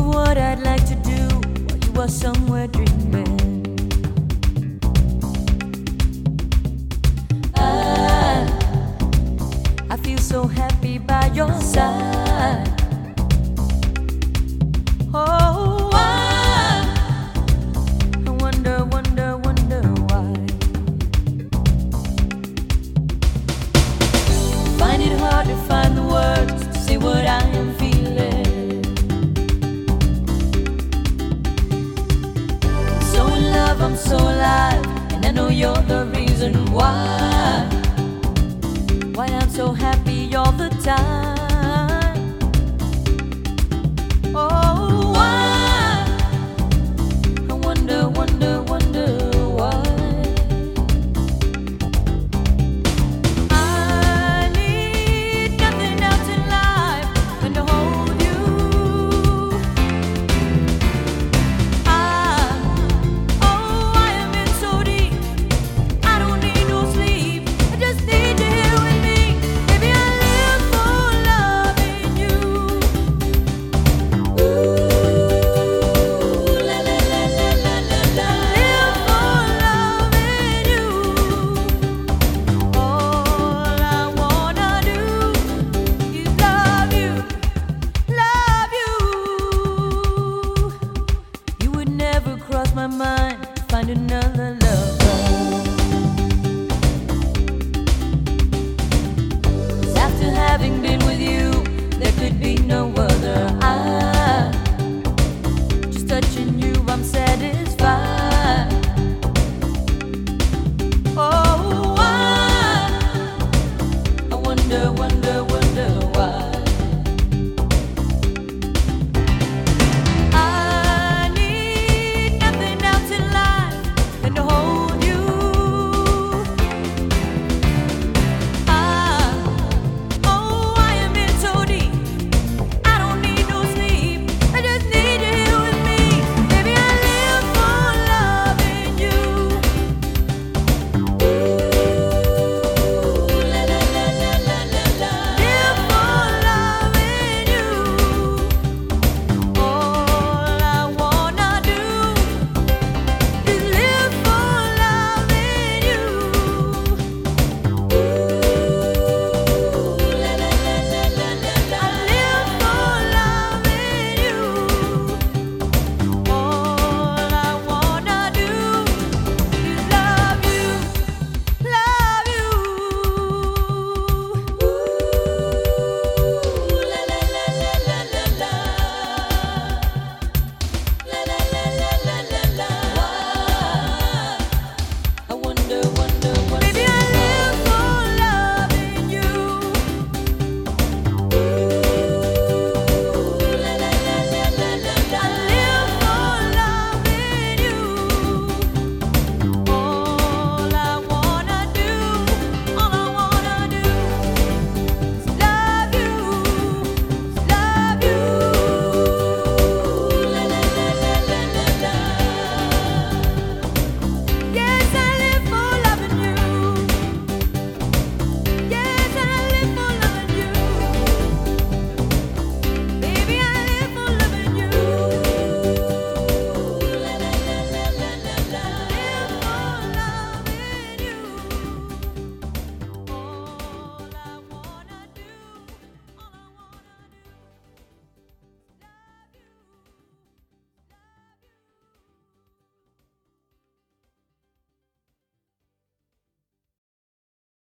what I'd like to do while you are somewhere dreaming. I feel so happy by your side. Oh, I wonder why. Find it hard to find the words to say what I am feeling. I'm so in love, I'm so alive, and I know you're the reason why I'm so happy all the time.